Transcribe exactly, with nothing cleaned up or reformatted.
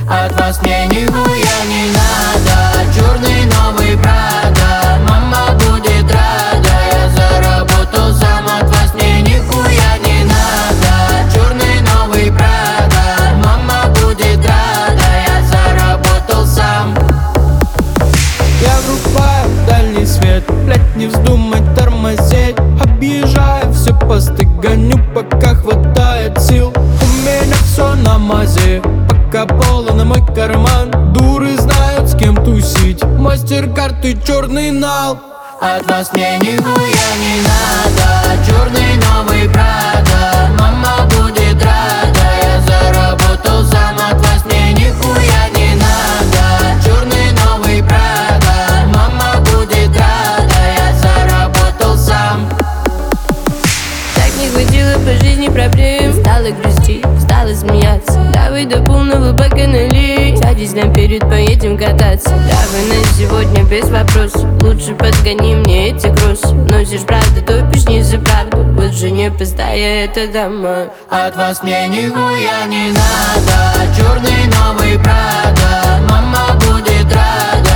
От вас мне нихуя не надо. Черный новый Прада, мама будет рада. Я заработал сам, от вас мне нихуя не надо. Черный новый Прада, мама будет рада. Я заработал сам. Я врубаю дальний свет, блять, не вздумай тормозить. Объезжаю все посты, гоню, пока хватает сил. У меня все на мазе, пока полон мой карман. Дуры знают, с кем тусить, мастер-карты черный нал. От вас мне нихуя не надо. Черный новый Прада, мама будет рада. Я заработал сам, от вас мне нихуя не надо. Черный новый Прада, мама будет рада. Я заработал сам. Так не хватило по жизни проблем. Стала грустить, стала смеяться. Давай до полного бака налей. Садись наперед, поедем кататься. Давай на сегодня без вопросов. Лучше подгони мне эти кроссы. Носишь правду, топишь не за правду. Вот же не пустая это дома. От вас мне нихуя не надо. Черный новый Прада, мама будет рада.